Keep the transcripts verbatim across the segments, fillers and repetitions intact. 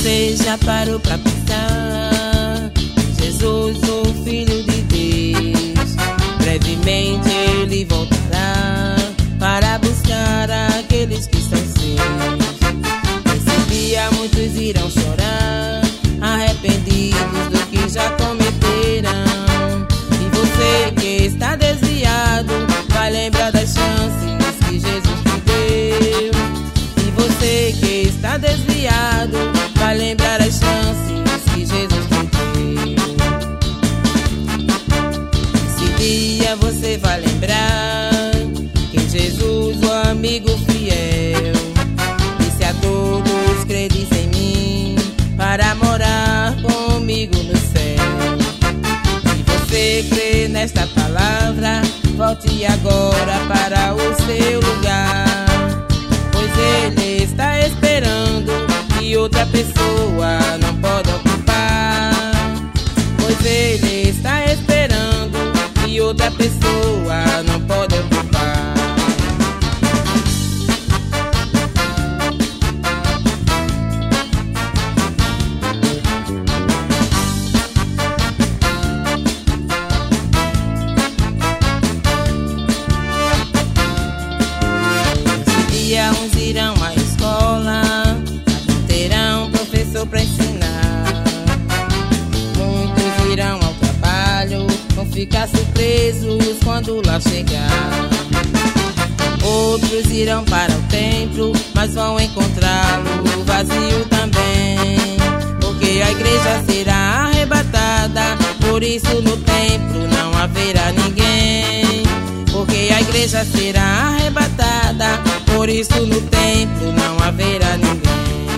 Você já parou pra pensar? Jesus, o Filho de Deus, brevemente ele voltará para buscar aqueles que são seus. Nesse dia muitos irão chorar, arrependidos do que já cometeram. E você que está desviado vai lembrar das chances que Jesus te deu. E você que está desviado vai lembrar as chances que Jesus te deu. Esse dia você vai lembrar que Jesus, o amigo fiel, disse a todos: credes em mim para morar comigo no céu. Se você crê nesta palavra, volte agora para o seu lugar, pois ele está esperando que outra pessoa não pode ocupar. Pois ele está esperando que outra pessoa não pode ocupar. Nesse dia uns irão à escola, pra ensinar. Muitos irão ao trabalho, vão ficar surpresos quando lá chegar. Outros irão para o templo, mas vão encontrá-lo vazio também, porque a igreja será arrebatada. Por isso no templo não haverá ninguém, porque a igreja será arrebatada. Por isso no templo não haverá ninguém.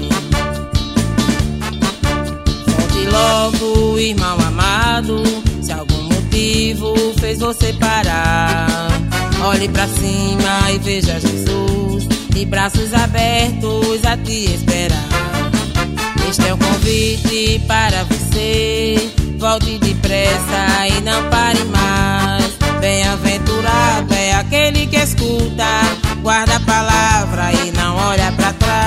Logo, irmão amado, se algum motivo fez você parar, olhe pra cima e veja Jesus, de braços abertos a te esperar. Este é um convite para você, volte depressa e não pare mais. Bem-aventurado é aquele que escuta, guarda a palavra e não olha pra trás.